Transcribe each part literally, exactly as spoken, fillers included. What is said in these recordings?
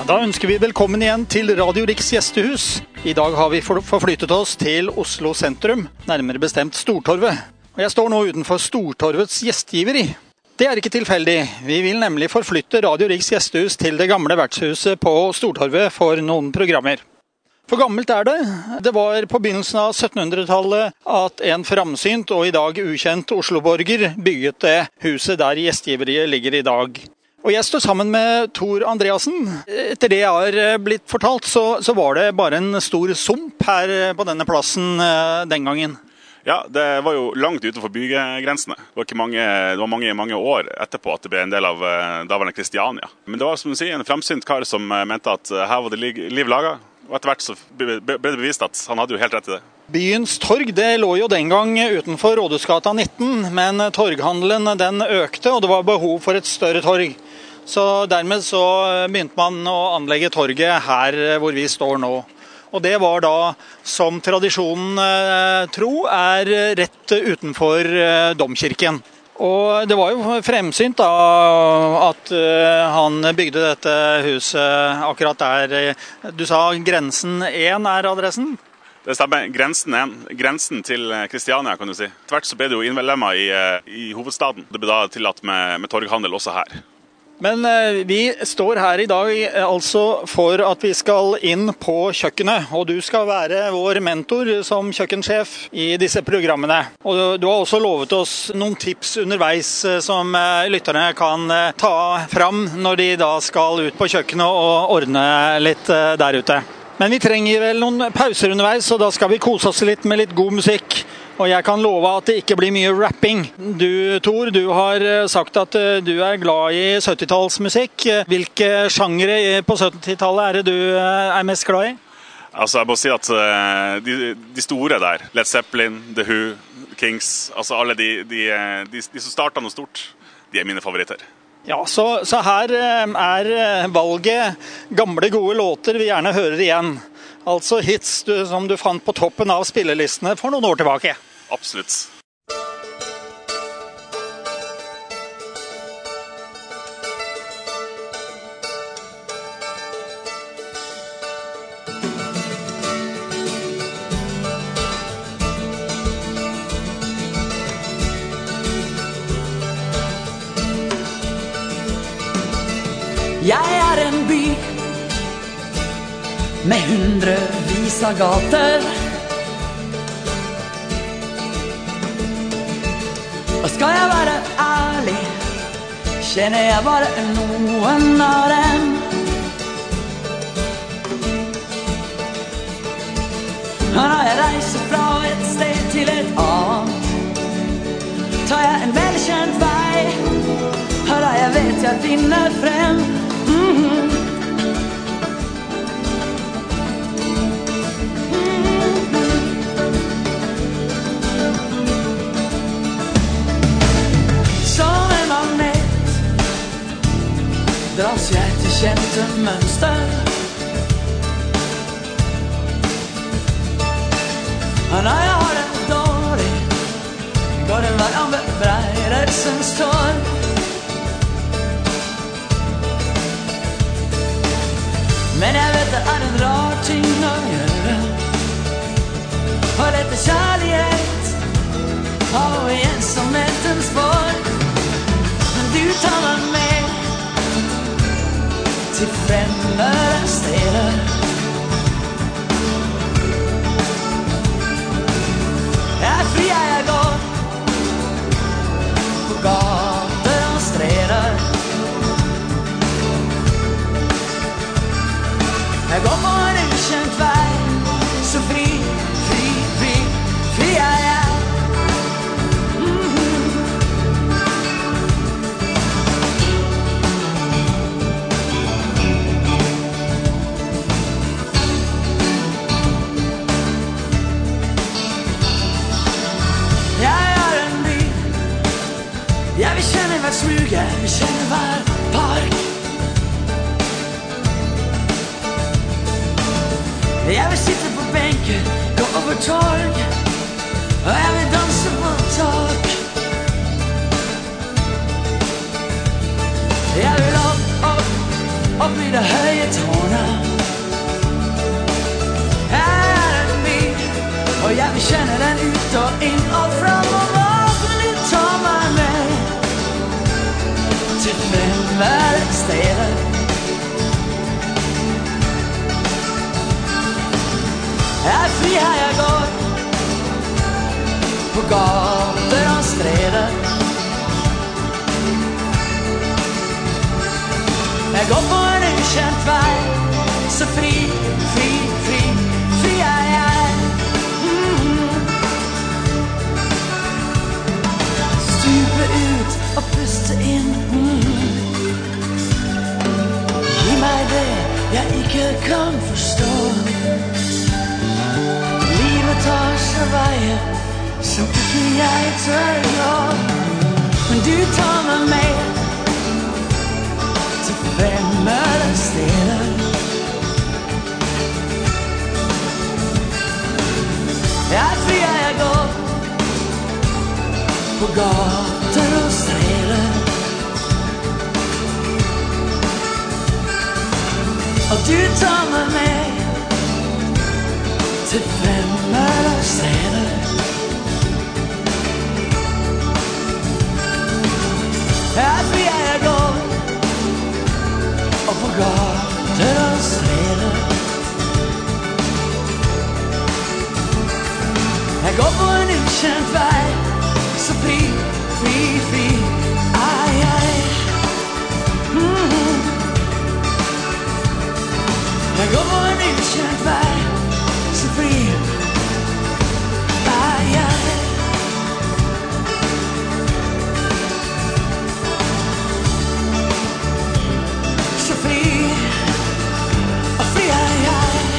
Da ønsker vi velkommen igjen til Radio Riks gjestehus. I dag har vi forflyttet oss til Oslo sentrum, nærmere bestemt Stortorvet. Og jeg står nå utenfor Stortorvets gjestgiveri. Det er ikke tilfeldig. Vi vil nemlig forflytte Radio Riks gjestehus til det gamle vertshuset på Stortorvet for noen programmer. For gammelt er det. Det var på begynnelsen av syttenhundretallet at en framsynt og i dag ukjent Osloborger bygget det huset der gjestgiveriet ligger i dag. Og jeg står sammen med Tor Andreasen. Etter det jeg har blitt fortalt, så, så var det bare en stor sump her på denne plassen den gangen. Ja, det var jo langt utenfor bygrensene. Det var, ikke mange, det var mange, mange år etterpå at det ble en del av daværende Kristiania. Men det var som du sier, en fremsynt kar som mente at her var det liv laget. Og etter hvert så ble det bevist at han hadde jo helt rett i det. Byens torg det lå jo den gang utenfor Rådhusgata nitten, men torghandelen den økte, og det var behov for et større torg. Så dermed så begynte man å anlegge torget her hvor vi står nå. Og det var da, som tradisjonen eh, tro, er rett utenfor eh, domkirken. Og det var jo fremsynt da at uh, han bygde dette huset akkurat der. Du sa grensen én er adressen? Det stemmer. Grensen én. Grensen til Kristiania, kan du si. Tvert så ble det jo innlemmet i, i hovedstaden. Det ble da tillatt med, med torghandel også her. Men uh, vi står her i dag altså for at vi skal inn på kjøkkenet, og du skal være vår mentor som kjøkkensjef i disse programmene. Og du, du har også lovet oss noen tips underveis uh, som uh, lytterne kan uh, ta fram når de da skal ut på kjøkkenet og ordne litt uh, der ute. Men vi trenger vel noen pauser underveis, og da skal vi kose oss litt med litt god musikk. Og jeg kan love at det ikke blir mye rapping. Du, Tor, du har sagt at du er glad i syttitallsmusikk. Hvilke sjangere på syttitallet er det du er mest glad i? Altså, jeg må si at de, de store der, Led Zeppelin, The Who, Kings, altså alle de, de, de, de som startet noe stort, de er mine favoritter. Ja, så, så her er valget gamle gode låter vi gjerne hører igjen. Altså hits du, som du fant på toppen av spillelistene for noen år tilbake. Absolutt. Jeg er en by med hundrevis av gater. Og skal jeg være ærlig, kjenner jeg bare noen av dem. Når jeg reiser fra et sted til et annet, tar jeg en velkjent vei, her jeg vet jeg finner frem. Mm-hmm. Dras jeg til kjente mønster. Og når jeg har det dårlig, går den vei av bebreidelsens torg. Men jeg vet det er en rar ting å gjøre, og lette kjærlighet av ensomhetens borg. Men du tar meg med til fremmede steder. Jeg er fri, jeg går på gater og streder. Jeg går på en ukjent vei, så fri, fri, fri, fri er jeg. Jeg vil kjenne hver smuge, jeg vil kjenne hver park. Jeg vil sitte på benken, gå over torg, og jeg vil danse på tak. Jeg vil opp, opp, opp i det høye tårn. ut og inn og fram og bak, men du tar meg med til fremmede steder. Jeg er fri her jeg går på gater og streder. Jeg går på en ukjent vei, så fri, fri, fri, fri er jeg. Mm-hmm. Stupe ut og puste inn. Mm-hmm. Gi meg det jeg ikke kan forstå. Livet tar seg veier som ikke jeg tør gå. Men du tar meg med til fremmede steder. Jeg er fri jeg går på gater og streder. Og du tar meg med til fremmede steder. Jeg er fri jeg går og på gater og streder. Jeg går på en ukjent vei, så fri, fri, fri er jeg. Mm-hmm. Jeg går på en ukjent vei, så fri er jeg. Så fri, og fri er jeg.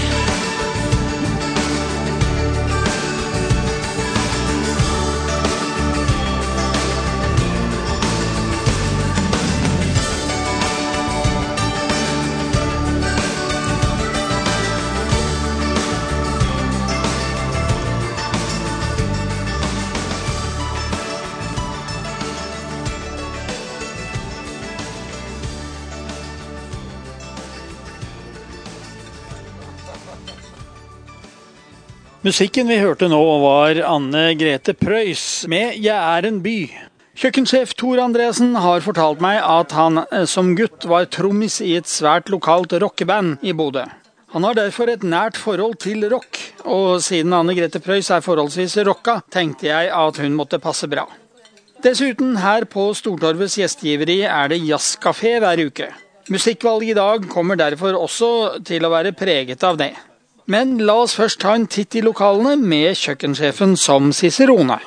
Musikken vi hørte nå var Anne Grete Preus med Jeg er en by. Kjøkkensjef Tor Andresen har fortalt meg at han som gutt var trommis i et svært lokalt rockeband i Bodø. Han har derfor et nært forhold til rock, og siden Anne Grete Preus er forholdsvis rocka, tenkte jeg at hun måtte passe bra. Dessuten, her på Stortorvets gjestgiveri er det jazzkafé hver uke. Musikkvalget i dag kommer derfor også til å være preget av det. Men la oss først ta en titt i lokalene med kjøkkensjefen som Cicerone.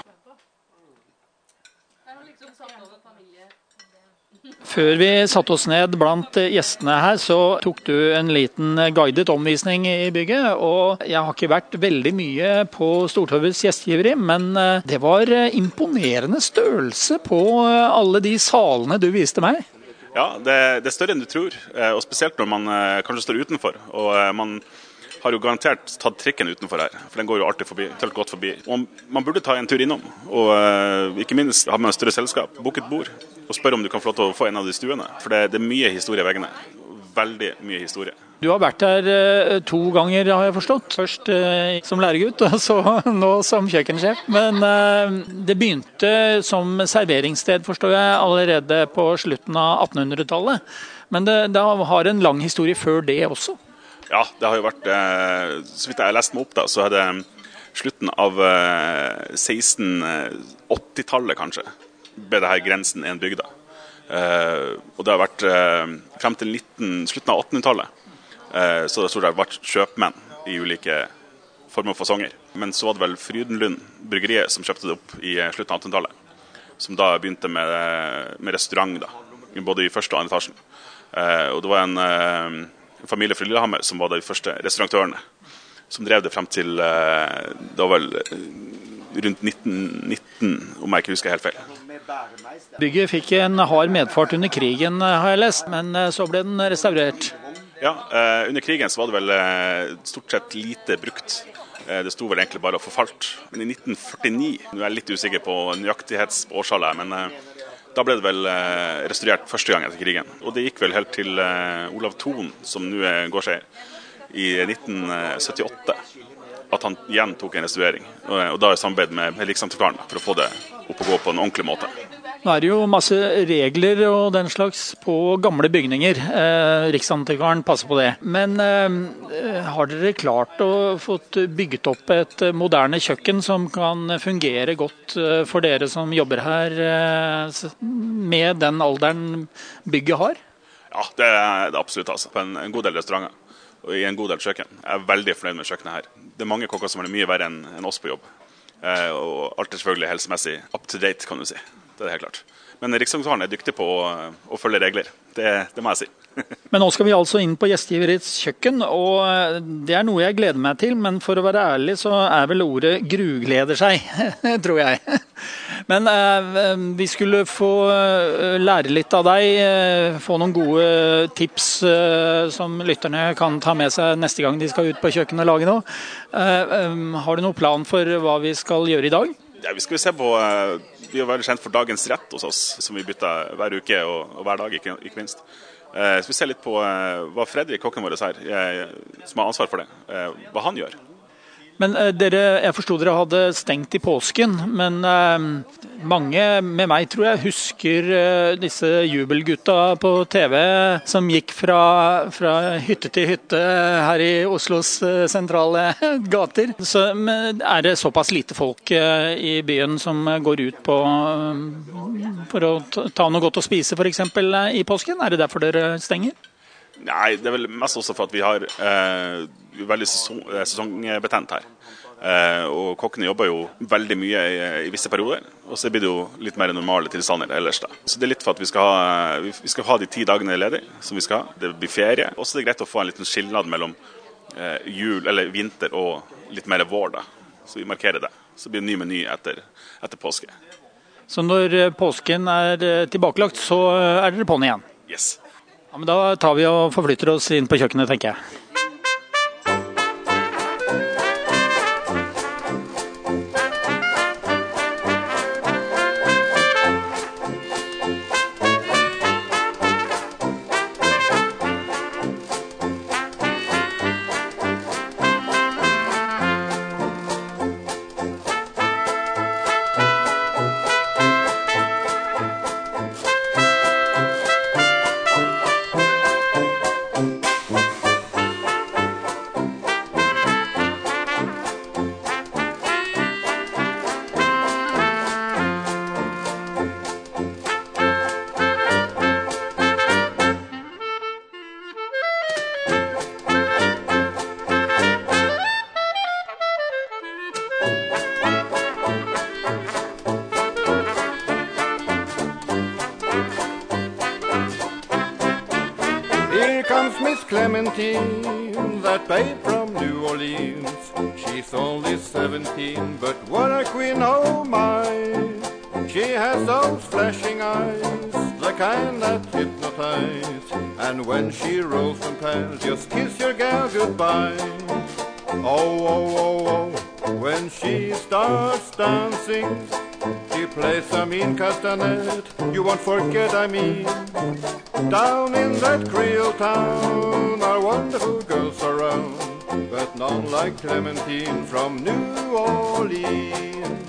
Før vi satte oss ned blant gjestene her, så tok du en liten guidet omvisning i bygget. Og jeg har ikke vært veldig mye på Stortorvets gjestgiveri, men det var imponerende størrelse på alle de salene du viste meg. Ja, det, det er større enn du tror, og spesielt når man kanskje står utenfor. Og man har jo garantert tatt trikken utenfor her, for den går jo alltid forbi, tølt godt forbi. Og man burde ta en tur innom, og uh, ikke minst ha med en større selskap, boke et bord, og spørre om du kan få lov til å få en av de stuene. For det, det er mye historie i veggene, veldig mye historie. Du har vært her uh, to ganger, har jeg forstått. Først uh, som læregutt, og så nå som kjøkkensjef. Men uh, det begynte som serveringssted, forstår jeg, allerede på slutten av attenhundretallet. Men det, det har en lang historie før det også. Ja, det har jo vært, eh, så vidt jeg har lest meg opp da, så er det slutten av eh, seksten åtti-tallet kanskje, ble det her grensen en bygda. Eh, og det har vært eh, frem til nitten, slutten av attenhundretallet, eh, så det har vært kjøpmenn i ulike former og fasonger. Men så var det vel Frydenlund bryggeriet som kjøpte det opp i slutten av attenhundretallet, som da begynte med, med restaurant da, både i første og andre etasjen. Eh, og det var en... Eh, En familie fra Lillehammer som var de første restaurantørene, som drev det frem til det var vel rundt nitten nitten, om jeg ikke husker helt feil. Bygget fikk en hard medfart under krigen, har jeg lest, men så ble den restaurert. Ja, under krigen så var det vel stort sett lite brukt. Det sto vel egentlig bare og forfalt. Men i nitten førtini, nå er jeg litt usikker på nøyaktighetsårsallet, men da ble det vel restaurert første gang etter krigen. Og det gikk vel helt til Olav Thon, som nå går seg i nitten syttiåtte. at han igjen tok en restaurering. Og, og da er samarbeid med, med Riksantikvaren for å få det opp og gå på en ordentlig måte. Nå er det jo masse regler og den slags på gamle bygninger. Eh, Riksantikvaren passer på det. Men eh, har dere klart å få bygget opp et moderne kjøkken som kan fungere godt eh, for dere som jobber her eh, med den alderen bygget har? Ja, det er det absolutt. Altså. På en, en god del restauranter og i en god del kjøkken. Jeg er veldig fornøyd med kjøkkenet her. Det er mange kokker som er mye verre enn, enn oss på jobb. Eh, og alt er selvfølgelig helsemessig up to date, kan du si. Det er helt klart. Men Riksantikvaren er dyktig på å, å følge regler. Det, det må jeg si. Men nå skal vi altså inn på gjestgiverets kjøkken, og det er noe jeg gleder meg til, men for å være ærlig så er vel ordet grugleder seg, tror jeg. Men eh, vi skulle få lære litt av deg, eh, få noen gode tips eh, som lytterne kan ta med seg neste gang de skal ut på kjøkkenet og lage noe. Eh, eh, har du noen plan for hva vi skal gjøre i dag? Ja, vi skal se på, vi er veldig kjent for dagens rett hos oss, som vi bytter hver uke og, og hver dag, ikke, ikke minst. Eh, så vi ser litt på eh, hva Fredrik, kokken vår her, eh, som har ansvar for det, eh, hva han gjør. Men eh, dere, jeg forstod dere hadde stengt i påsken, men eh, mange med meg tror jeg husker eh, disse jubelgutta på T V som gikk fra, fra hytte til hytte her i Oslos eh, sentrale gater. Så men, er det såpass lite folk eh, i byen som går ut på eh, for å ta noe godt å spise for eksempel eh, i påsken? Er det derfor dere stenger? Nei, det er vel mest også for at vi har eh, veldig sesong, sesongbetent her. Eh, og kokkene jobber jo veldig mye i, i visse perioder, og så blir det jo litt mer normale tilstander ellers da. Så det er litt for at vi skal ha, vi skal ha de ti dagene ledig som vi skal ha. Det blir ferie. Og så er det greit å få en liten skillnad mellom eh, jul, eller vinter og litt mer vår da. Så vi markerer det. Så blir det en ny meny etter, etter påske. Så når påsken er tilbakelagt, så er dere på'n igjen? Yes. Ja, men da tar vi og forflytter oss inn på kjøkkenet, tenker jeg. Miss Clementine, that babe from New Orleans. She's only seventeen, but what a queen, oh my. She has those flashing eyes, the kind that hypnotize. And when she rolls and pans, just kiss your gal goodbye. Oh, oh, oh, oh, when she starts dancing, she plays a mean castanet, you won't forget I mean. Down in that Creole town are wonderful girls around, but none like Clementine from New Orleans.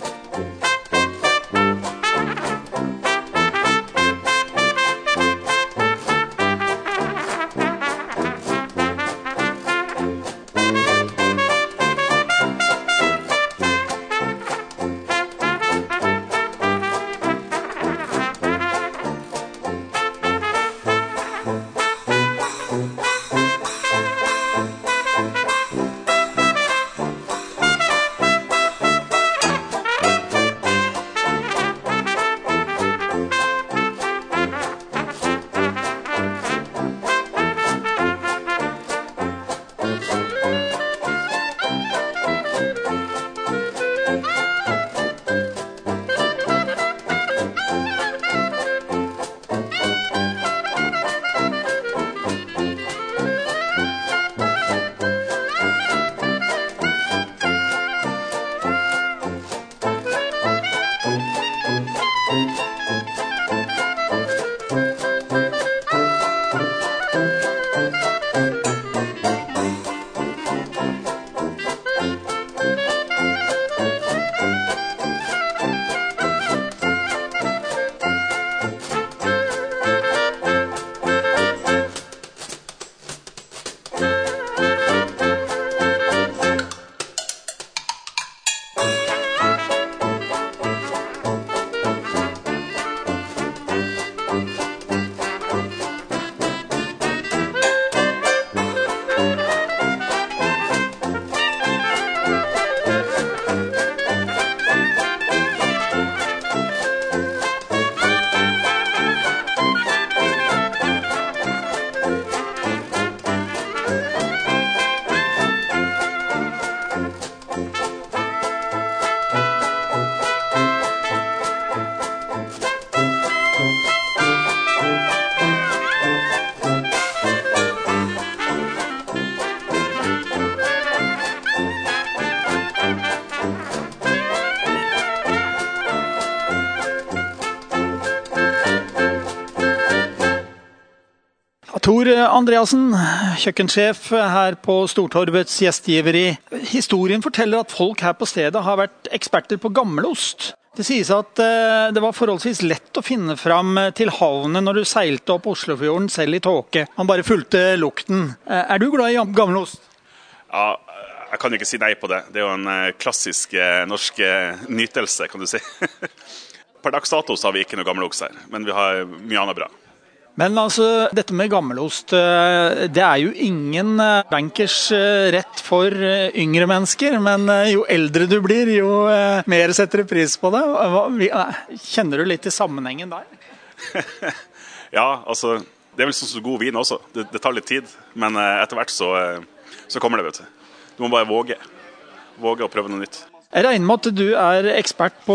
Tor Andreassen, kjøkkensjef her på Stortorvets gjestgiveri. Historien forteller at folk her på stedet har vært eksperter på gammelost. Det sies at det var forholdsvis lett å finne fram til havnen når du seilte opp Oslofjorden selv i tåke. Man bare fulgte lukten. Er du glad i gammelost? Ja, jeg kan jo ikke si nei på det. Det er jo en klassisk norsk nytelse, kan du si. Per dags dato så har vi ikke noe gammelost her, men vi har mye annet bra. Men altså, dette med gammelost, det er jo ingen bankers rett for yngre mennesker, men jo eldre du blir, jo mer setter du pris på det. Kjenner du litt i sammenhengen der? Ja, altså, det er vel sånn så god vin også. Det, det tar litt tid, men etter hvert så, så kommer det, vet du. Du må bare våge. Våge å prøve noe nytt. Jeg regner med at du er ekspert på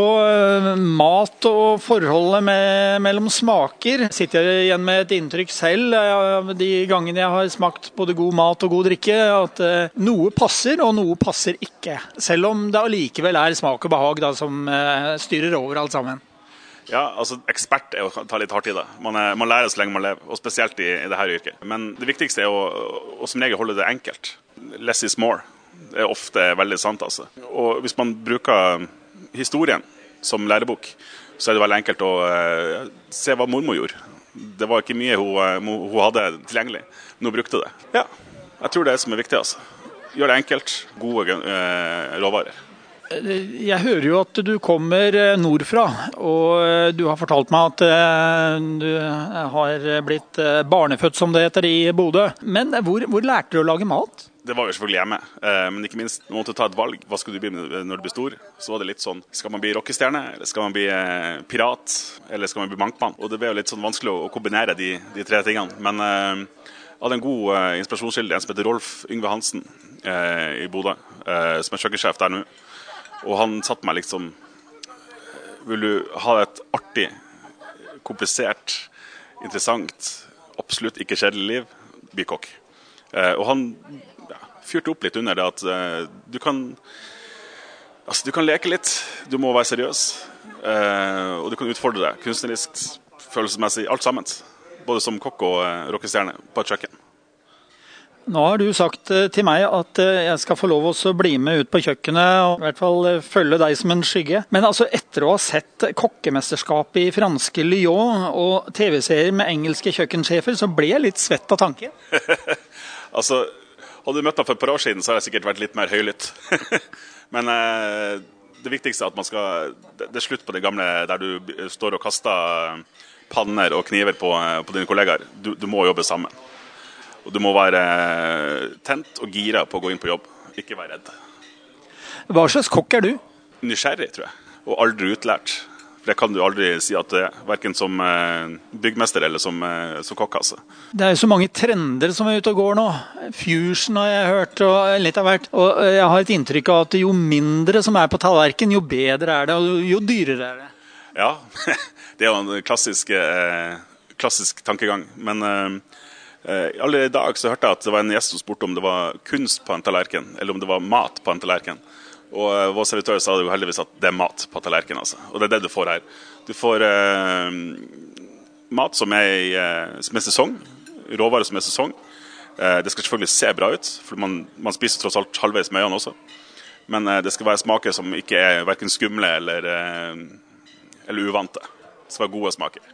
mat og forholdet med, mellom smaker. Sitter jeg igjen med et inntrykk selv av de gangene jeg har smakt både god mat og god drikke, at noe passer og noe passer ikke. Selv om det allikevel er smak og behag da, som styrer over alt sammen. Ja, altså ekspert er å ta litt hardt i det. Man, er, man lærer så lenge man lever, og spesielt i, i dette yrket. Men det viktigste er å, å som regel holde det enkelt. Less is more. Det er ofte veldig sant, altså. Og hvis man bruker historien som lærebok, så er det veldig enkelt å uh, se hva mormor gjorde. Det var ikke mye hun, uh, hun hadde tilgjengelig, men hun brukte det. Ja, jeg tror det er det som er viktig, altså. Gjør det enkelt, gode uh, råvarer. Jeg hører jo at du kommer nordfra, og du har fortalt meg at du har blitt barnefødt, som det heter, i Bodø. Men hvor, hvor lærte du å lage mat? Det var jo selvfølgelig hjemme, men ikke minst, du måtte ta et valg. Hva skulle du bli når du blir stor? Så var det litt sånn, skal man bli rockestjerne, eller skal man bli pirat, eller skal man bli bankmann? Og det ble jo litt sånn vanskelig å kombinere de, de tre tingene. Men jeg hadde en god inspirasjonskilde, en som heter Rolf Yngve Hansen i Bodø, som er kjøkkensjef der nå. Og han satt meg liksom, vil du ha et artig, komplisert, interessant, absolutt ikke kjedelig liv, bli kokk. Og han ja, fyrte opp litt under det at uh, du kan altså du kan leke litt, du må være seriøs, uh, og du kan utfordre deg kunstnerisk, følelsesmessig, alt sammen, både som kokk og uh, rockestjerne på et kjøkken. Nå har du sagt uh, til meg at uh, jeg skal få lov å bli med ut på kjøkkenet og i hvert fall uh, følge deg som en skygge. Men altså etter å ha sett kokkemesterskapet i franske Lyon og tv-serier med engelske kjøkkensjefer, så ble jeg litt svett av tanken. Altså, hadde du møtt meg for et par år siden, så har jeg sikkert vært litt mer høylytt. Men eh, det viktigste er at man skal, det er slutt på det gamle der du står og kaster panner og kniver på, på dine kollegaer. Du, du må jobbe sammen. Og du må være tent og gira på å gå inn på jobb. Ikke være redd. Hva slags kokk er du? Nysgjerrig, tror jeg. Og aldri utlært. Det kan du aldri si at det er, hverken som eh, byggmester eller som, eh, som kokk, altså. Det er jo så mange trender som er ute og går nå. Fusion har jeg hørt, og litt av hvert. Og jeg har et inntrykk av at jo mindre som er på tallerken, jo bedre er det, og jo dyrere er det. Ja, det er jo en klassisk, eh, klassisk tankegang. Men eh, allerede i dag så hørte jeg at det var en gjest som spurte om det var kunst på en tallerken, eller om det var mat på en tallerken. Og uh, vår servitør sa det jo heldigvis at det er mat på tallerken, altså. Og det er det du får her. Du får uh, mat som er, i, uh, som er sesong, råvarer som er sesong. Uh, det skal selvfølgelig se bra ut, for man, man spiser tross alt halvveis med øynene også. Men uh, det skal være smaker som ikke er hverken skumle eller, uh, eller uvante. Det skal være gode smaker.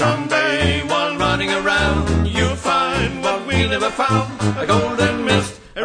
Someday while running around, you'll find what we never found, a golden mist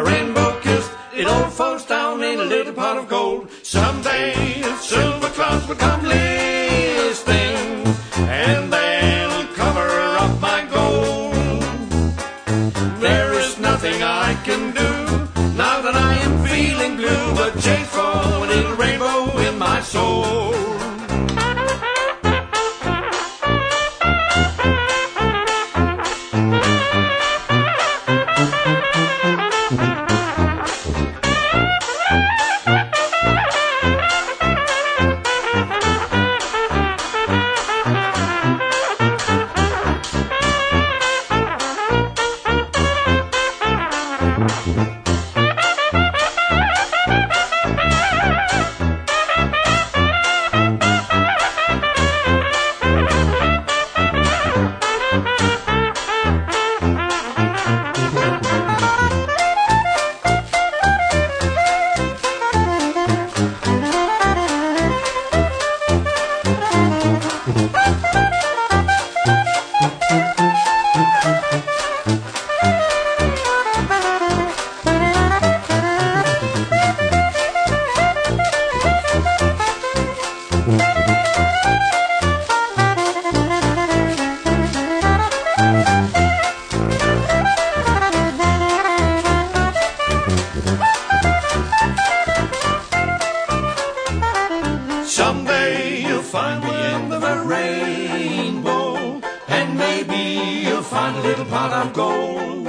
Someday you'll find the end of a rainbow, and maybe you'll find a little pot of gold.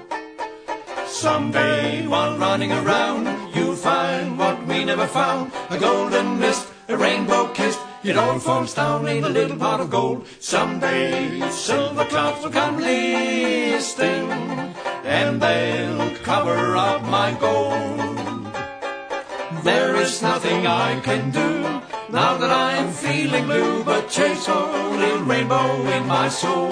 Someday while running around, you'll find what we never found, a golden mist, a rainbow kissed. It all falls down in a little pot of gold. Someday silver clouds will come listing, and they'll cover up my gold. There is nothing I can do now that I'm feeling blue, but chase a little rainbow in my soul.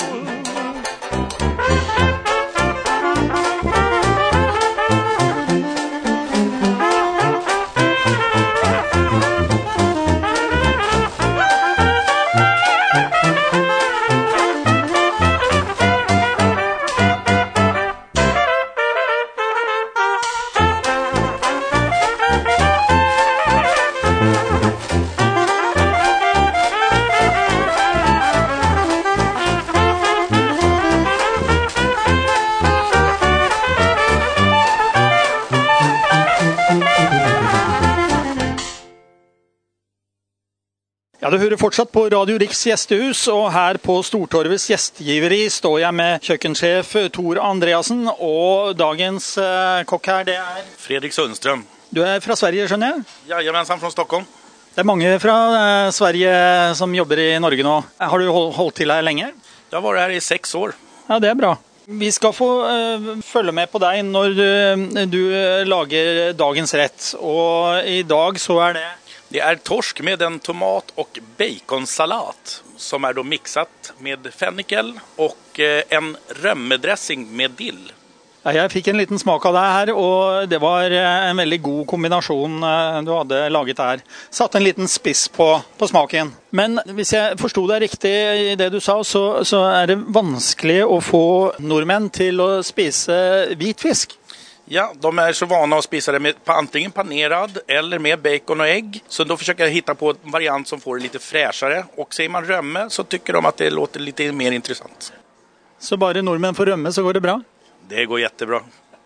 Ja, du hører fortsatt på Radio Riks gjestehus, og her på Stortorvets gjestgiveri står jeg med kjøkkensjef Tor Andreasen, og dagens eh, kokk her, det er Fredrik Sundström. Du er fra Sverige, skjønner jeg? Jajamensan, fra Stockholm. Det er mange fra eh, Sverige som jobber i Norge nå. Har du hold, holdt til her lenge? Jeg har vært her i seks år. Ja, det er bra. Vi skal få eh, følge med på deg når du, du lager dagens rett, og i dag så er det Det är torsk med en tomat- och baconsalat som är då mixat med fennikel och en rømmedressing med dill. Ja, jeg fikk en liten smak av det her, og det var en veldig god kombinasjon du hadde laget her. Satt en liten spiss på, på smaken. Men hvis jeg forstod deg riktig i det du sa, så, så er det vanskelig å få nordmenn til å spise hvitfisk. Ja, de är så vana att spisa det med antingen panerad eller med bacon och ägg. Så då försöker jag hitta på en variant som får det lite fräschare. Och säger man römme så tycker de att det låter lite mer intressant. Så bare nordmenn får rømme, så går det bra? Det går jättebra.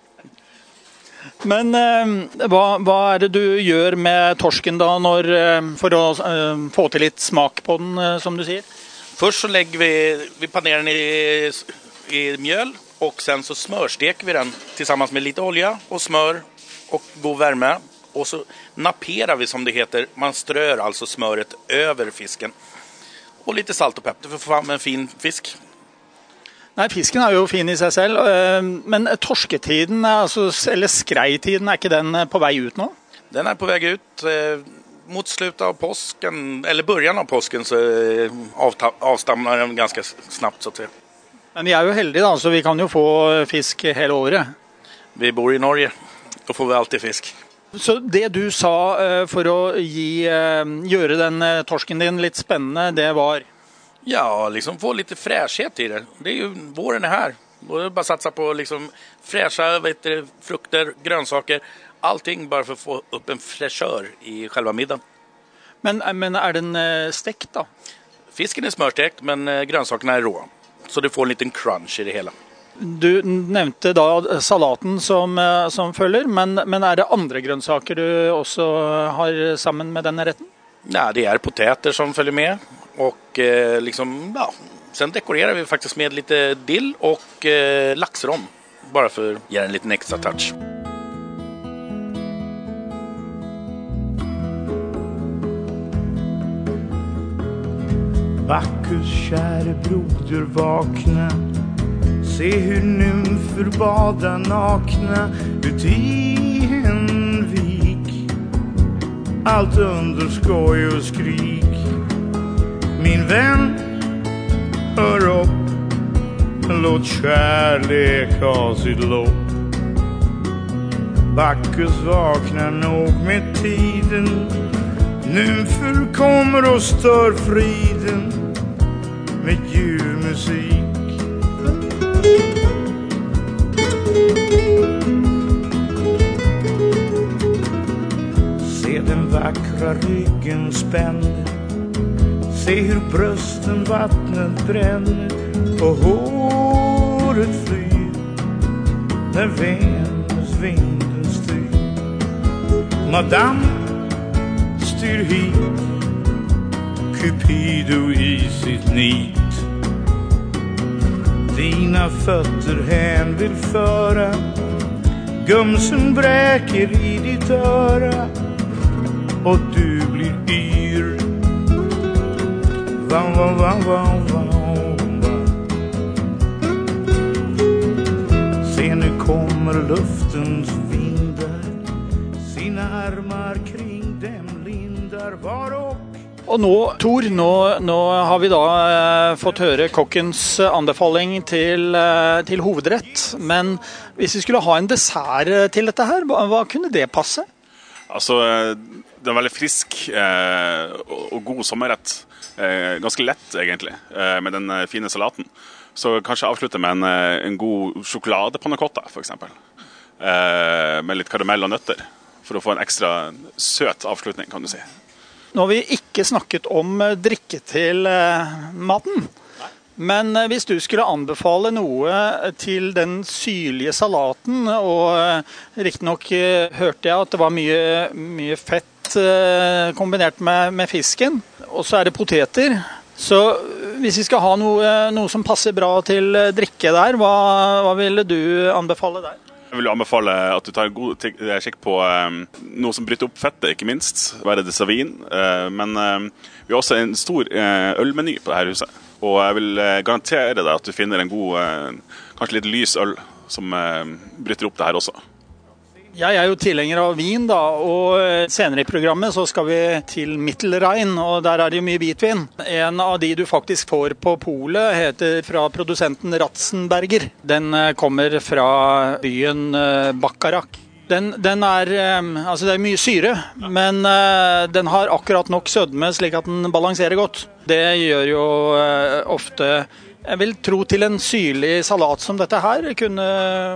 Men eh, hva, hva er det du gjør med torsken da, når, eh, for å eh, få til litt smak på den, eh, som du sier? Först så lägger vi, vi panerar den i, i mjöl. Och sen så smörsteker vi den tillsammans med lite olja och smör och god värme. Och så naperar vi som det heter. Man strör alltså smöret över fisken. Och lite salt och peppar för att få fram en fin fisk. Nei, fisken er jo fin i seg selv. Men torsketiden, altså, eller skreitiden, er ikke den på vei ut nå? Den er på vei ut. Mot slutet av påsken, eller början av påsken, så avstamnar den ganska snabbt så att säga. Men vi er jo heldige da, så vi kan jo få fisk hele året. Vi bor i Norge, då får vi alltid fisk. Så det du sa for å gi, gjøre den torsken din litt spennende, det var? Ja, liksom få lite fräschhet i det. Det är ju våren är här. Då är det bara satsa på liksom fräscha vet du, frukter, grönsaker. Allting bara för att få upp en fräschör i själva middagen. Men, men är den stekt då? Fisken är smörstekt men grönsakerna är rå. Så du får en liten crunch i det hela. Du nevnte da salaten som, som følger, men, men er det andre grønnsaker du også har sammen med denne retten? Ja, det är potäter som följer med. Och eh, liksom, ja, sen dekorerar vi faktiskt med lite dill och eh, laxrom. Bara för att ge en liten extra touch. Bacchus käre broder vakna, se hur nymfer badar nakna ut i en vik. Allt under skoj och skrik. Min vän, hör upp, låt kärlek ha sitt lopp. Bacchus vaknar nog med tiden, nymfer kommer och stör friden med ljuv musik. Se den vackra ryggen spänner, se hur brösten vattnet bränner och håret flyr när Venus vinden styr. Madame styr hit Cupido i sitt nit. Dina fötter hän vill föra, gumsen bräker i ditt öra och du blir yr. Vam, vam, vam, vam, vam, vam. Se nu kommer luftens vindar, sina armar kring dem lindar var och. Og nå, Tor, nå, nå har vi da eh, fått høre kokkens anbefaling til, eh, til hovedrett, men hvis vi skulle ha en dessert til dette her, hva, hva kunne det passe? Altså, det er veldig frisk eh, og god sommerrett. Eh, ganske lett, egentlig, eh, med den fine salaten. Så kanskje avslutte med en, en god sjokoladepannacotta, for eksempel. Eh, med litt karamell og nøtter, for å få en ekstra søt avslutning, kan du si. Nå har vi ikke snakket om drikke til eh, maten, men eh, hvis du skulle anbefale noe til den syrlige salaten, og eh, riktig nok eh, hørte jeg at det var mye, mye fett eh, kombinert med, med fisken, og så er det poteter, så hvis vi skal ha noe, noe som passer bra til drikke der, hva, hva ville du anbefale der? Jeg vil anbefale at du tar en god kikk på um, noe som bryter opp fettet, ikke minst. Være det savin. Uh, men uh, vi har også en stor uh, ølmeny på dette huset. Og jeg vil uh, garantere deg at du finner en god, uh, kanskje litt lys øl som uh, bryter opp det her også. Jeg er jo tilhenger av vin da, og senere i programmet så skal vi til Mittelrhein, og der er det jo mye hvitvin. En av de du faktisk får på polet heter fra produsenten Ratzenberger. Den kommer fra byen Bacharach. Den, den er, altså det er mye syre, men den har akkurat nok sødme slik at den balanserer godt. Det gjør jo ofte, jeg vil tro til en syrlig salat som dette her, kunne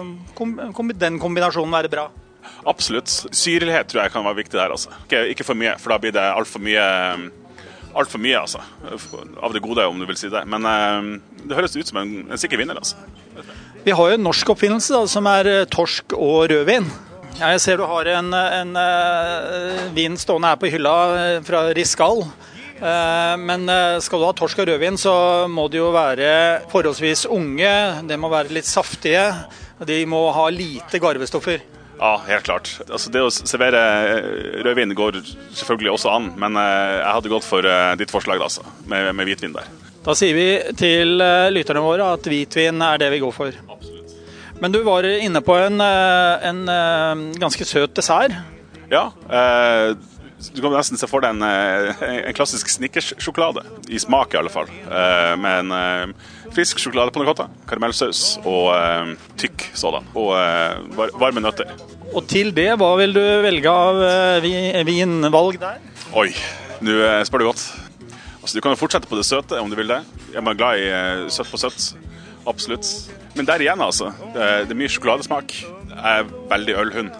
kom, den kombinasjonen være bra. Absolutt. Syrelighet tror jeg kan være viktig der, altså. Ikke, ikke for mye, for da blir det alt for mye, alt for mye, altså. Av det gode, om du vil si det. Men uh, det høres ut som en, en sikker vinner, altså. Vi har jo en norsk oppfinnelse da, som er torsk og rødvin. Jeg ser du har en, en uh, vin stående her på hylla fra Riscal. Uh, men uh, skal du ha torsk og rødvin, så må de jo være forholdsvis unge. De må være litt saftige. De må ha lite garvestoffer. Ja, helt klart. Altså, det å servere rødvin går selvfølgelig også an, men jeg hadde gått for ditt forslag, altså, med, med hvitvin der. Da sier vi til lytterne våre at hvitvin er det vi går for. Absolutt. Men du var inne på en, en, en ganske søt dessert. Ja, eh, du kan nesten se for deg en, en klassisk snickersjokolade, i smak i alle fall, eh, med en eh, frisk sjokoladepannacotta, karamellsaus og eh, tykk sådan, og eh, varme nøtter. Og til det, hva vil du velge av eh, vinvalg der? Oi, nå eh, spør du godt. Altså, du kan jo fortsette på det søte om du vil det. Jeg er glad i eh, søtt på søtt, absolutt. Men der igjen, altså, det, det er mye sjokoladesmak. Jeg er veldig ølhund.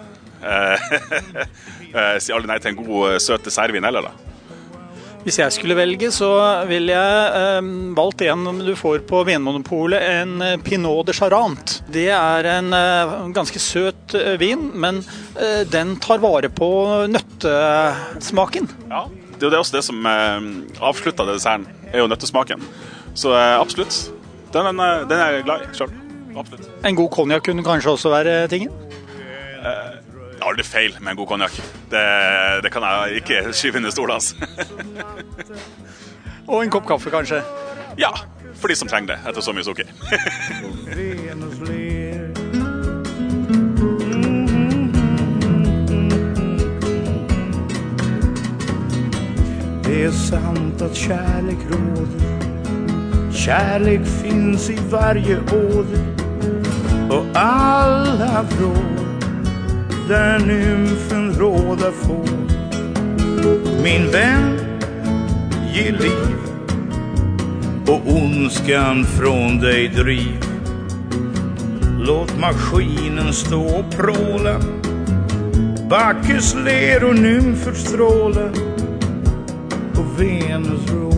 Jeg sier aldri nei til en god søt dessertvin heller da. Hvis jeg skulle velge, så ville jeg eh, valgt en du får på Vinmonopolet, en Pinot de Charente. Det er en eh, ganske søt eh, vin, men eh, den tar vare på nøttesmaken. Ja, det er jo det også det som eh, avsluttet det desserten, er jo nøttesmaken. Så eh, absolutt, den, den, den er jeg glad i selv, absolutt. En god konjak kunne kanskje også være tingen? Eh, Det er aldri feil med en god konjak. Det, det kan jeg ikke skyve inn i stol, altså. Og en kopp kaffe, kanskje? Ja, for de som trenger det, etter så mye sukker. Det är sant att kärlek råder, Kärlek finns i varje åder och alla vrår där nymfen råda får. Min vän, ge liv och ondskan från dig driv. Låt maskinen stå och pråla, Backes ler och nymfer stråla på Venus rår.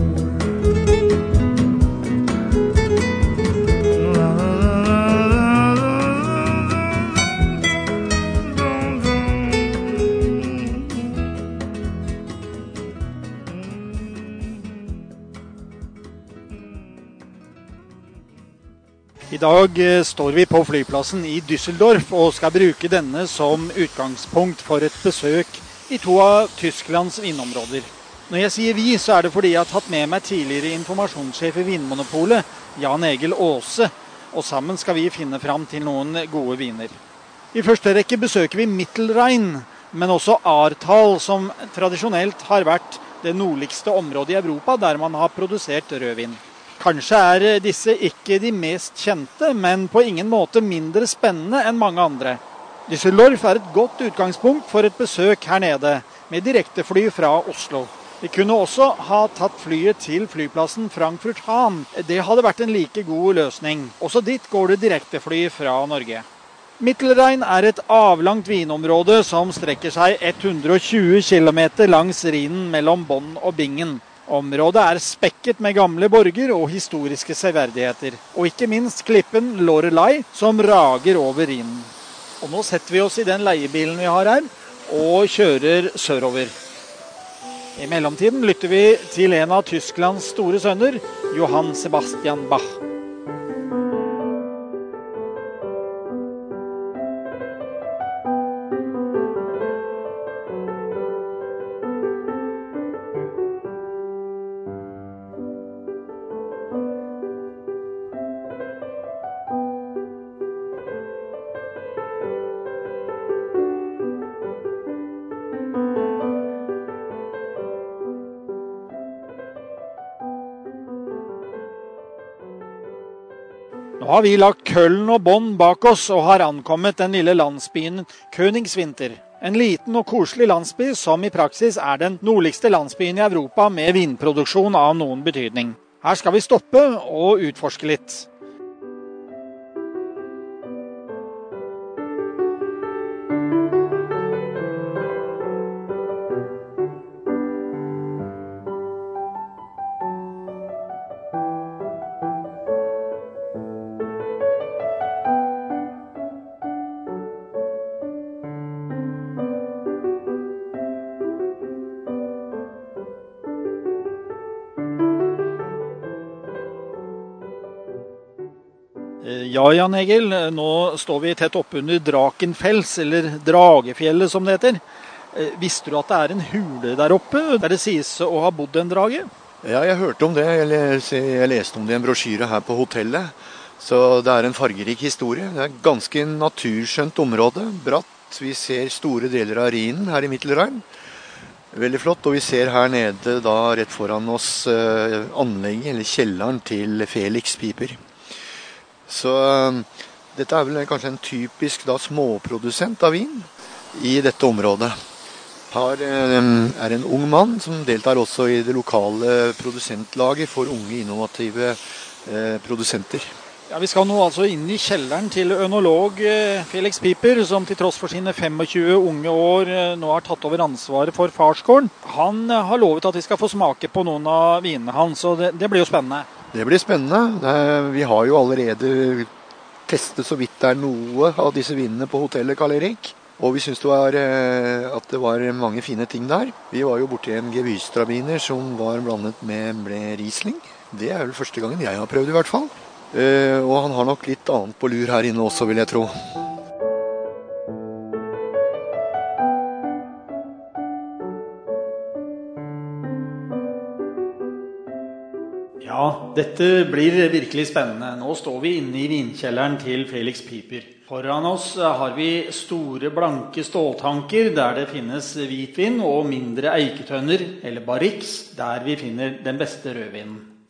I dag står vi på flyplassen i Düsseldorf og skal bruke denne som utgangspunkt for et besøk i to av Tysklands vinområder. Når jeg sier vi, så er det fordi jeg har tatt med meg tidligere informasjonssjef i Vinmonopolet, Jan Egil Aase, og sammen skal vi finne fram til noen gode viner. I første rekke besøker vi Mittelrhein, men også Ahrtal, som tradisjonelt har vært det nordligste området i Europa der man har produsert rødvin. Kanskje er disse ikke de mest kjente, men på ingen måte mindre spennende enn mange andre. Düsseldorf er et godt utgangspunkt for et besøk her nede, med direktefly fra Oslo. Vi kunne også ha tatt flyet til flyplassen Frankfurt-Hahn. Det hadde vært en like god løsning. Også dit går det direktefly fra Norge. Mittelrhein er et avlangt vinområde som strekker seg hundre og tjue kilometer langs Rhinen mellom Bonn og Bingen. Området er spekket med gamle borger og historiske severdigheter, og ikke minst klippen Lorelei som rager over Rhinen. Og nå setter vi oss i den leiebilen vi har her, og kjører sørover. I mellomtiden lytter vi til en av Tysklands store sønner, Johann Sebastian Bach. Nå har vi lagt Köln og Bonn bak oss og har ankommet den lille landsbyen Königswinter. En liten og koselig landsby som i praksis er den nordligste landsbyen i Europa med vinproduksjon av noen betydning. Her skal vi stoppe og utforske litt. Ja, Jan Egil, nå står vi tett opp under Drakenfels, eller Dragefjellet som det heter. Visste du at det er en hule der oppe, der det sies å ha bodd en drage? Ja, jeg hørte om det. Jeg leste om det i en brosjyre her på hotellet. Så det er en fargerik historie. Det er et ganske naturskjønt område, bratt. Vi ser store deler av Rhinen her i Mittelrhein. Veldig flott, og vi ser her nede da rett foran oss anlegget, eller kjelleren til Felix Piper. Så dette er vel kanskje en typisk da, småprodusent av vin i dette området. Her er en ung mann som deltar også i det lokale produsentlaget for unge innovative eh, produsenter. Ja, vi skal nå altså inn i kjelleren til ønolog Felix Piper, som til tross for sine tjuefem unge år nå har tatt over ansvaret for farsgården. Han har lovet at vi skal få smake på noen av vinene hans, og det, det blir jo spennende. Det blir spennende. Vi har jo allerede testet så vidt det er noe av disse vinene på hotellet Karl Erik. Og vi synes det var, at det var mange fine ting der. Vi var jo borte i en Gewürztraminer som var blandet med Riesling. Det er vel første gangen jeg har prøvd i hvert fall. Og han har nok litt annet på lur her inne også, vil jeg tro. Ja, dette blir virkelig spennende. Nå står vi inne i vinkjelleren til Felix Piper. Foran oss har vi store blanke ståltanker der det finnes hvitvin og mindre eiketønner, eller barriques, der vi finner den beste rødvinen.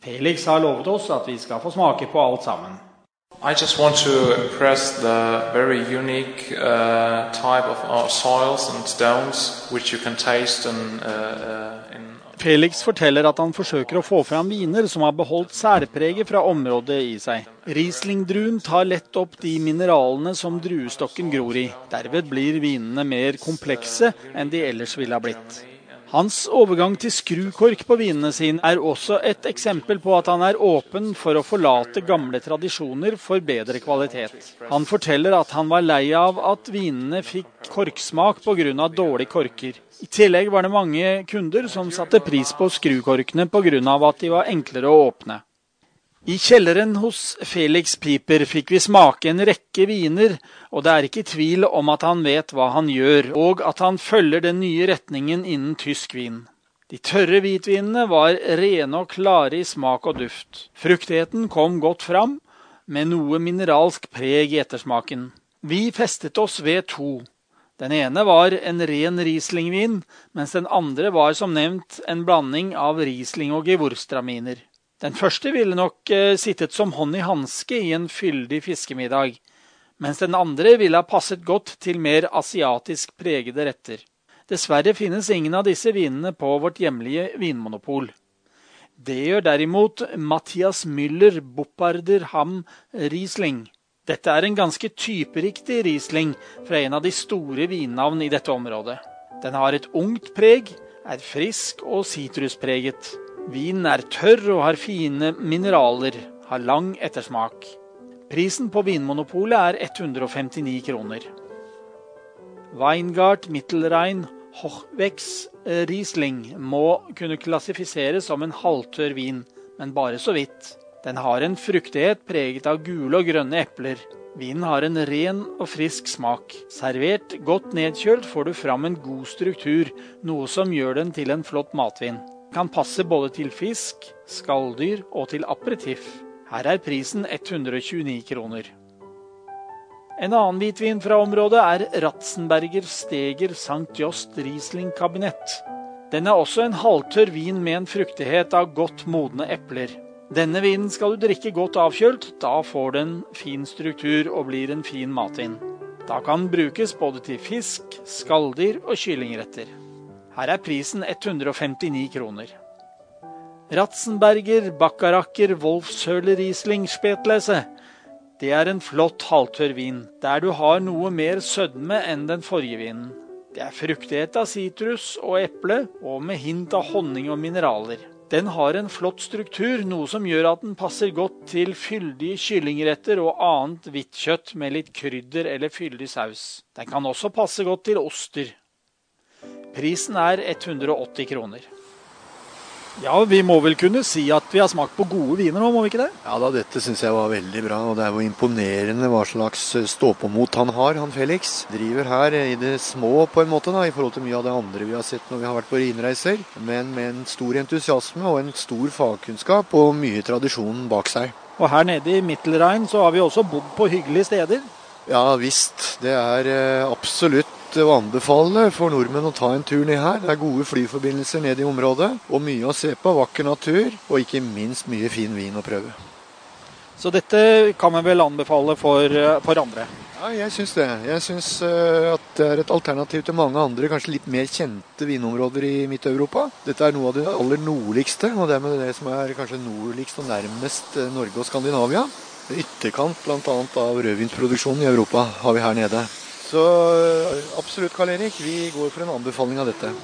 Felix har lovet oss at vi skal få smake på alt sammen. I just want to impress the very unique uh, type of uh, soils and stones which you can taste in, uh, uh, in Felix forteller at han forsøker å få fram viner som har beholdt særpreget fra området i seg. Riesling-druen tar lett opp de mineralene som druestokken gror i. Derved blir vinene mer komplekse enn de ellers ville ha blitt. Hans overgang til skrukork på vinene sine er også et eksempel på at han er åpen for å forlate gamle tradisjoner for bedre kvalitet. Han forteller at han var lei av at vinene fikk korksmak på grunn av dårlige korker. I tillegg var det mange kunder som satte pris på skrukorkene på grunn av at de var enklere å åpne. I kjelleren hos Felix Piper fikk vi smake en rekke viner, og det er ikke tvil om at han vet hva han gjør, og at han følger den nye retningen innen tysk vin. De tørre hvitvinene var rene og klare i smak og duft. Fruktigheten kom godt fram, med noe mineralsk preg i ettersmaken. Vi festet oss ved to. Den ene var en ren Riesling-vin, mens den andre var som nevnt en blanding av Riesling og Gewürztraminer. Den første ville nok eh, sittet som hånd i hanske i en fyldig fiskemiddag, mens den andre ville ha passet godt til mer asiatisk pregede retter. Dessverre finnes ingen av disse vinene på vårt hjemlige vinmonopol. Det gjør derimot Matthias Müller Bopparder Ham Riesling. Dette er en ganske typeriktig Riesling fra en av de store vinnavn i dette området. Den har et ungt preg, er frisk og sitruspreget. Vinen er tørr og har fine mineraler, har lang ettersmak. Prisen på vinmonopolet er hundre og femtini kroner. Weingart Mittelrhein Hochwecks Riesling må kunne klassifiseres som en halvtørr vin, men bare så vidt. Den har en fruktighet preget av gule og grønne epler. Vinen har en ren og frisk smak. Servert godt nedkjølt får du fram en god struktur, noe som gjør den til en flott matvin. Kan passe både til fisk, skalldyr og til aperitif. Her er prisen hundre og tjueni kroner. En annen hvitvin fra området er Ratzenberger Steger Sankt Jost Riesling Kabinett. Den er også en halvtørr vin med en fruktighet av godt modne epler. Denne vinen skal du drikke godt avkjølt, da får den fin struktur og blir en fin matvin. Da kan den brukes både til fisk, skalldyr og kyllingretter. Her er prisen hundre og femtini kroner. Ratzenberger Bakkarakker Wolfshøle Riesling Spätlese. Det er en flott halvtørr vin, der du har noe mer sødme enn den forrige vinen. Det er fruktighet av sitrus og eple, og med hint av honning og mineraler. Den har en flott struktur, noe som gjør at den passer godt til fyldige kyllingretter og annet hvitt kjøtt med litt krydder eller fyldig saus. Den kan også passe godt til oster. Prisen er hundre og åtti kroner. Ja, vi må vel kunne si at vi har smakt på gode viner nå, må vi ikke det? Ja da, dette synes jeg var veldig bra, og det er jo imponerende hva slags ståpåmot han har, han Felix. Driver her i det små på en måte da, i forhold til mye av det andre vi har sett når vi har vært på vinreiser, men med en stor entusiasme og en stor fagkunnskap og mye tradisjon bak seg. Og her nede i Mittelrhein så har vi også bodd på hyggelige steder. Ja visst, det er absolutt å anbefale for nordmenn å ta en tur ned her. Det er gode flyforbindelser ned i området, og mye å se på, vakker natur, og ikke minst mye fin vin å prøve. Så dette kan man vel anbefale for, for andre? Ja, jeg synes det. Jeg synes at det er et alternativ til mange andre, kanskje litt mer kjente vinområder i Midt-Europa. Dette er noe av det aller nordligste, og det er med det som er kanskje nordligst og nærmest Norge og Skandinavia. Ytterkant blant annet av rødvinsproduksjonen i Europa har vi her nede. Så absolutt, Karl Erik, vi går for en anbefaling av dette.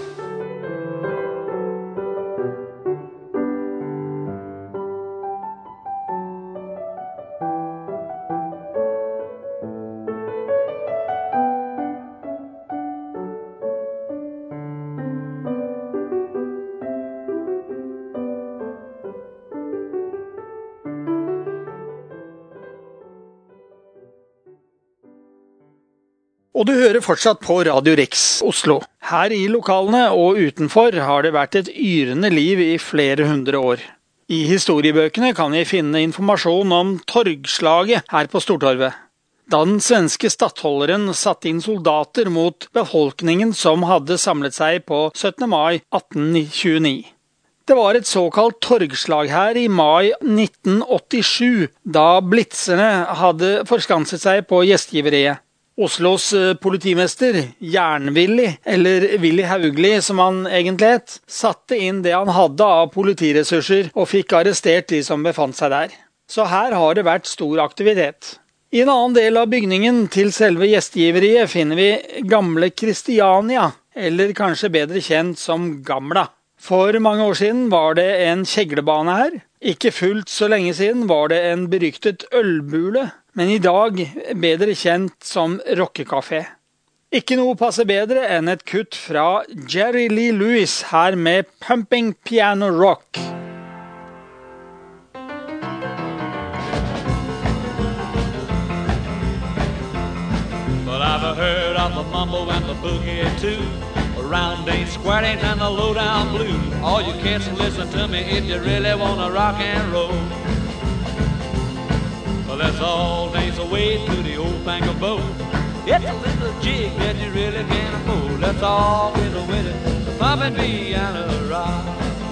Og du hører fortsatt på Radio Rex Oslo. Her i lokalene og utenfor har det vært et yrende liv i flere hundre år. I historiebøkene kan vi finne informasjon om torgslaget her på Stortorvet. Da den svenske stattholderen satte inn soldater mot befolkningen som hadde samlet seg på syttende mai atten tjueni. Det var et såkalt torgslag her i mai nitten åttisju, da blitzerne hadde forskanset seg på gjestgiveriet. Oslos politimester, Jernvillig, eller Willy Haugli som han egentlig het, satte inn det han hadde av politiressurser og fikk arrestert de som befant seg der. Så her har det vært stor aktivitet. I en annen del av bygningen til selve gjestgiveriet finner vi gamle Kristiania, eller kanskje bedre kjent som Gamla. For mange år siden var det en kjeglebane her. Ikke fullt så lenge siden var det en beryktet ølbule, men i dag bedre kjent som rockekafé. Ikke noe passer bedre enn et kutt fra Jerry Lee Lewis her med Pumping Piano Rock. But I've heard of the mumble and the boogie too. Round ain't square ain't and the low down blues. All you cats listen to me if you really wanna rock and roll. Well, let's all dance away to the old fangle bow. It's a little jig that you really can't pull. Let's all get with it, the pumping piano rock.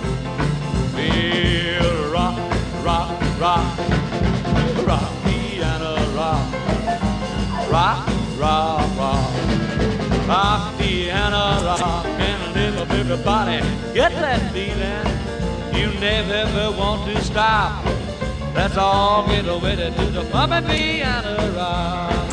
Feel rock, rock, rock, rock piano rock, rock, rock, rock. Rock, piano, rock, and a little everybody get that feeling. You never ever want to stop. Let's all get with it to the pumping piano rock.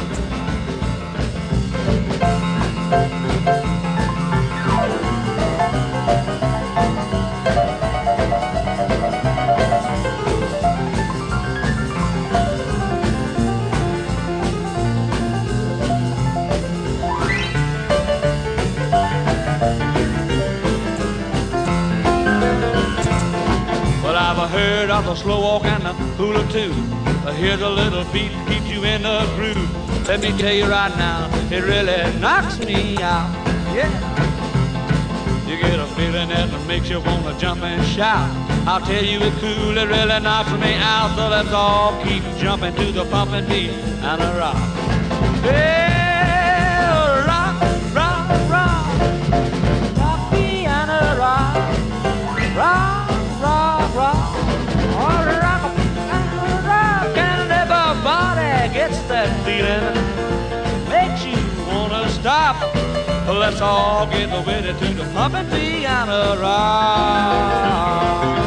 I've heard of the slow walk and the hula too. Here's a little beat to keep you in the groove. Let me tell you right now, it really knocks me out. Yeah. You get a feeling that makes you want to jump and shout. I'll tell you it's cool, it really knocks me out. So let's all keep jumping to the pumping beat and a rock. Hey, rock, rock, rock. Rock piano rock. Rock, rock, rock. Oh, rock, rock. And everybody gets that feeling. Makes you want to stop. Let's all get with it to the pumping piano rock.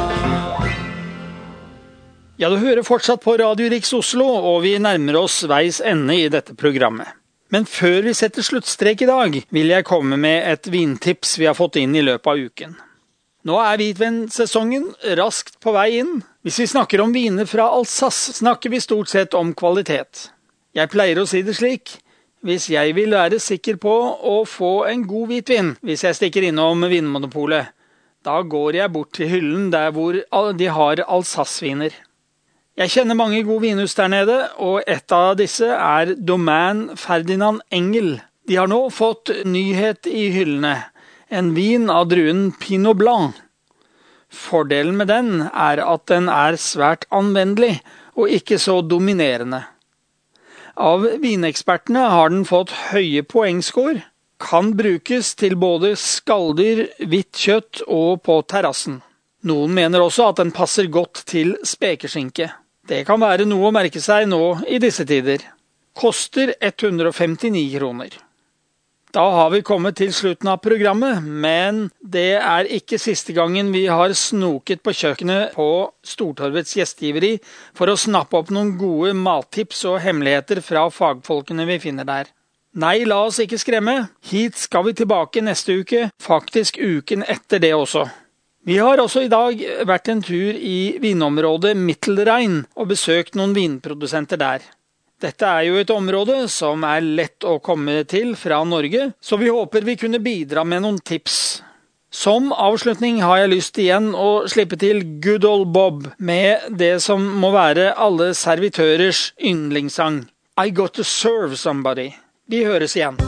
Ja, du hører fortsatt på Radio Riks Oslo, og vi nærmer oss veis ende i dette programmet. Men før vi setter sluttstrek i dag, vil jeg komme med et vintips vi har fått inn i løpet av uken. Nå er hvitvinsesongen raskt på vei inn. Hvis vi snakker om viner fra Alsace, snakker vi stort sett om kvalitet. Jeg pleier å si det slik: hvis jeg vil være sikker på å få en god hvitvin, hvis jeg stikker innom Vinmonopolet, da går jeg bort til hyllen der hvor de har Alsace-viner. Jeg kjenner mange gode vinhus der nede, og et av disse er Domaine Ferdinand Engel. De har nå fått nyhet i hyllene, en vin av druen Pinot Blanc. Fordelen med den er at den er svært anvendelig og ikke så dominerende. Av vinekspertene har den fått høye poengscore, kan brukes til både skalldyr, hvitt kjøtt og på terrassen. Noen mener også at den passer godt til spekeskinke. Det kan være noe å merke seg nå i disse tider. Koster ett hundre og femtini kroner. Da har vi kommet til slutten av programmet, men det er ikke siste gangen vi har snoket på kjøkkenet på Stortorvets gjestgiveri for å snappe opp noen gode mattips og hemmeligheter fra fagfolkene vi finner der. Nei, la oss ikke skremme. Hit skal vi tilbake neste uke, faktisk uken etter det også. Vi har også i dag vært en tur i vinområdet Mittelrhein og besøkt noen vinprodusenter der. Dette er jo et område som er lett å komme til fra Norge, så vi håper vi kunne bidra med noen tips. Som avslutning har jeg lyst igjen å slippe til Good Old Bob med det som må være alle servitørers yndlingssang. I Got to Serve Somebody. Vi høres igjen.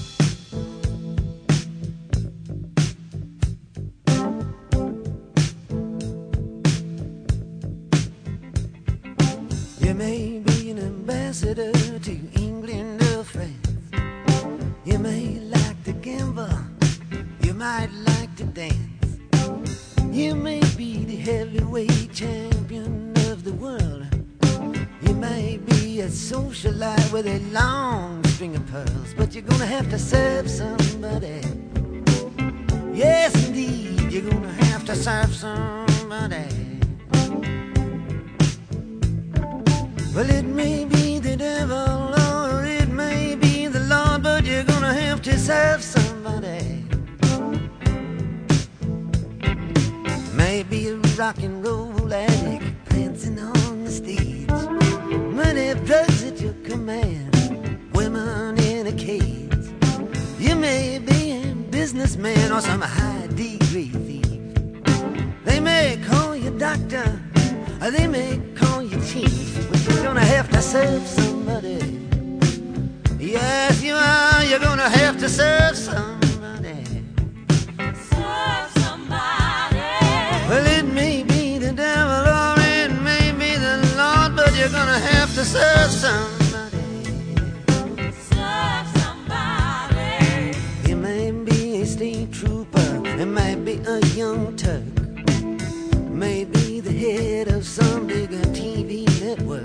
To England or France, you may like to gamble, you might like to dance, you may be heavyweight champion of the world. You may be a socialite with a long string of pearls, but you're gonna have to serve somebody. Yes, indeed, you're gonna have to serve somebody. Well, it may be the devil or it may be the Lord, but you're gonna have to serve somebody. Maybe a rock and roll addict prancing on the stage, money, drugs at your command, women in a cage. You may be a businessman or some high degree thief. They may call you doctor or they may call you chief, but you're gonna have to serve somebody. Yes, you are, you're gonna have to serve somebody. Serve somebody. Well, it may be the devil or it may be the Lord, but you're gonna have to serve somebody. Serve somebody. You may be a state trooper, it might be a young Turk, maybe the head of some bigger T V network.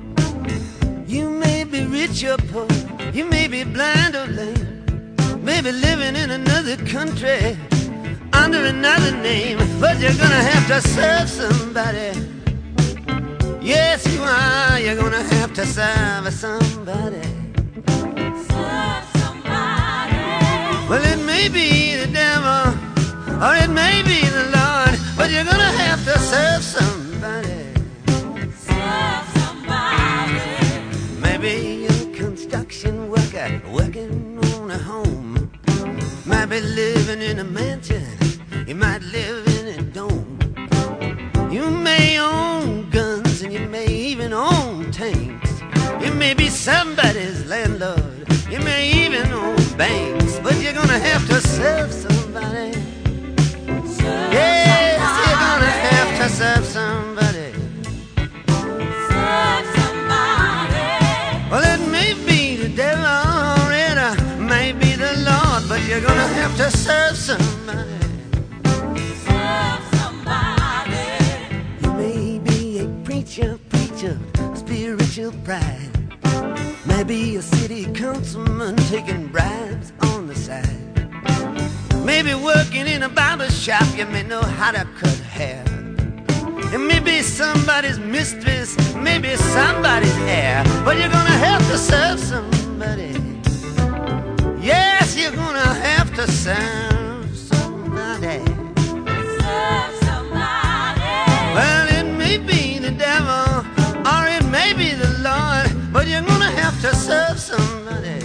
You may be rich or poor, you may be blind or lame, maybe living in another country under another name, but you're gonna have to serve somebody. Yes, you are, you're gonna have to serve somebody. Serve somebody. Well, it may be the devil or it may be the Lord, but you're gonna have to serve somebody. Serve somebody. Maybe you're a construction worker working on a home, might be living in a mansion, you might live in a dome. You may own guns and you may even own tanks. You may be somebody's landlord, you may even own banks, but you're gonna have to serve somebody. Serve Yes, somebody. you're gonna have to serve somebody. Serve somebody. Well, it may be the devil or it uh, may be the Lord, but you're gonna have to serve somebody. Serve somebody. You may be a preacher, preacher, spiritual pride. Maybe a city councilman taking bribes on the side. Maybe working in a barber shop, you may know how to cut hair. It may be somebody's mistress, maybe somebody's heir, but you're gonna have to serve somebody. Yes, you're gonna have to serve somebody. Serve somebody. Well, it may be the devil or it may be the Lord, but you're gonna have to serve somebody.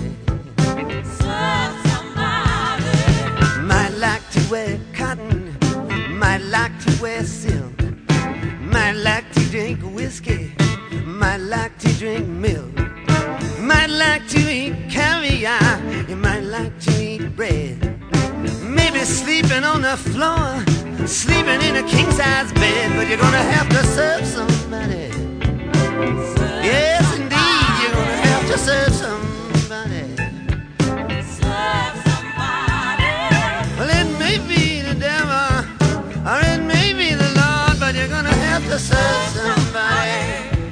Serve somebody. Might like to wear cotton, might like to wear silk, might like to drink whiskey, might like to drink milk, might like to eat caviar, you might like to eat bread. Maybe sleeping on the floor, sleeping in a king-size bed, but you're gonna have to serve somebody. Yes, indeed, you're gonna have to serve somebody. Serve somebody. Well, it may be the devil or it may be the Lord, but you're gonna have to serve somebody.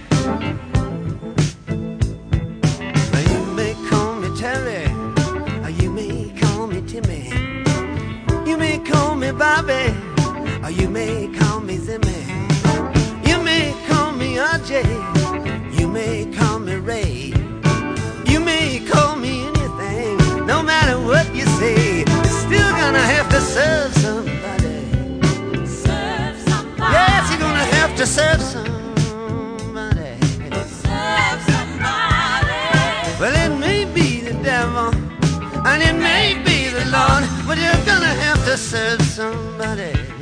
Now, you may call me Terry, or you may call me Timmy. You may call me Bobby, or you may call me Zimmy. You may call me R J, you may call me Ray. You may call me anything, no matter what you say, you're still gonna have to serve somebody. Serve somebody. Yes, you're gonna have to serve somebody. Serve somebody. Well, it may be the devil and it may be the Lord, but you're gonna have to serve somebody.